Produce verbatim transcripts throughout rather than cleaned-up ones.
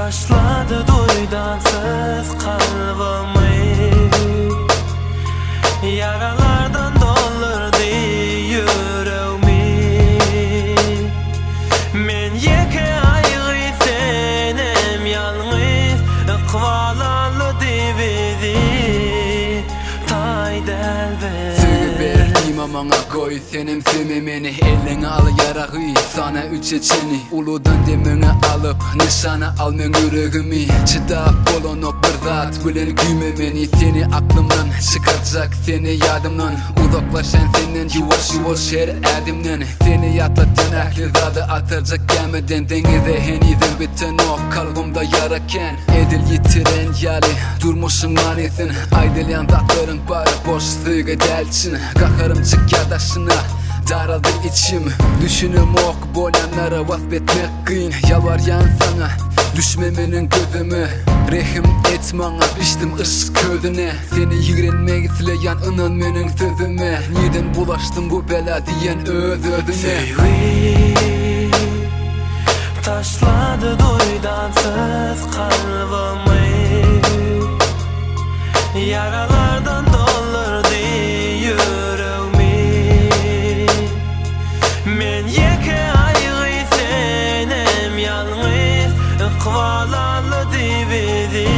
Taşladı duydansız kalbimi, yaralardan doldurdu yüreğimi. Men yeke ayrı senem yalnız, ıkvalalı dividi tay delbe. Mamana koy senim sevmemeni, eline al yaragı sana üç içini. Uludan demene alıp nişana al men yüreğimi. Çıdap olunup bir zat bilen güymemeni. Seni aklımdan çıkaracak, seni yadımdan uzaklaşan senden yuvaş yuvaş her adımdan. Seni yatlatan aklı zadı atacak gelmeden denize heniden biten ok kalbimda yaraken. Edil yitiren yali durmuşsun manisin, aydılyan zatların bari boş sığı delçin. Kakarım çık yadaşına, daraldı içim. Düşünüm ok bolanlara vazbetmek kıyın. Yalvaryan sana düşmemenin gözümü, rehim et bana biçtim ışık ködüne. Seni yigrenmek izleyen inan menin sözüme. Neden bulaştım bu bela diyen öz ödüne. Sevgi taşladı duydansız kalbimi, yaralardan doldurdu yüreğimi. Men yeke ayrı senem yalnız, ıkvalalı dividi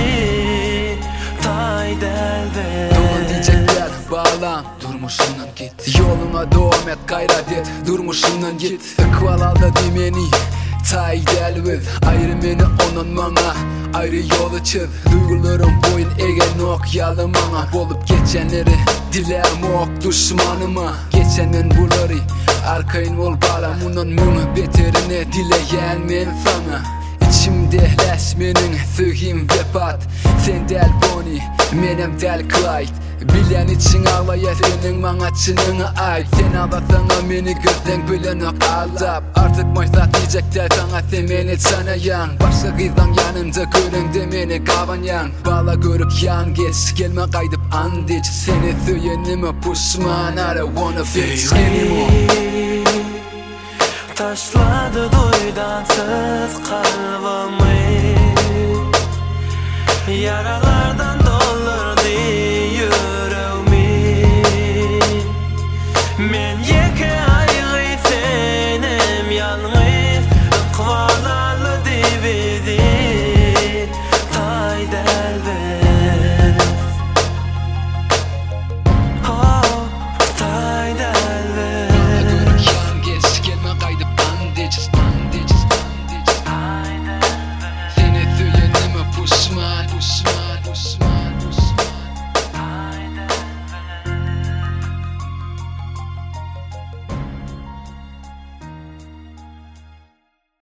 tay delbe. Doğan diyecekler bağlan, durmuşundan git. Yoluna devam et, gayret et, durmuşundan git. Ikvalalda dimeni tay delviz, ayrı meni onun bana ayrı yolu çiz. Duygularım boyun egen ok yalım bana. Bolup geçenleri dilerim ok düşmanıma. Geçenen buları arkayın ol bala, bunun mühü beterine dileyen men sana. İçimde leşmenin sığım vepat, sen del Bonnie, menem del Clyde. Bilen için ağlaya senin bana çınını ait. Sen ağlasana meni gözden bilen ok aldap. Artık maysat diyecekler sana sen beni çanayan. Başka kızdan yanında görün de meni kavanyan. Bala görüp yan geç, gelme kaydıp andiç. Seni söylenime puşman, I don't wanna bitch anymore. Taşladı duydansız kalbimi,